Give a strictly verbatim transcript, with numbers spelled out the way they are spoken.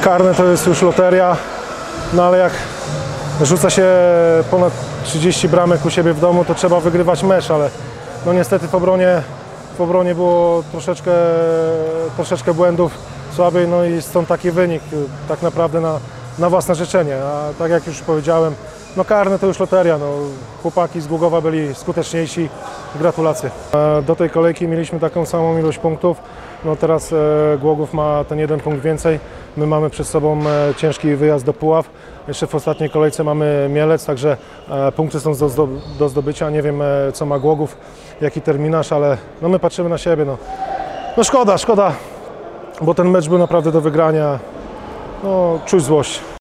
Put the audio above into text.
Karne to jest już loteria, no ale jak rzuca się ponad trzydzieści bramek u siebie w domu, to trzeba wygrywać mecz, ale no niestety w obronie, w obronie było troszeczkę, troszeczkę błędów słabiej, no i stąd taki wynik tak naprawdę na, na własne życzenie, a tak jak już powiedziałem, no karne to już loteria, no chłopaki z Głogowa byli skuteczniejsi, gratulacje. Do tej kolejki mieliśmy taką samą ilość punktów, no teraz Głogów ma ten jeden punkt więcej, my mamy przed sobą ciężki wyjazd do Puław, jeszcze w ostatniej kolejce mamy Mielec, także punkty są do, do zdobycia, nie wiem co ma Głogów, jaki terminarz, ale no my patrzymy na siebie, no, no szkoda, szkoda, bo ten mecz był naprawdę do wygrania, no czuć złość.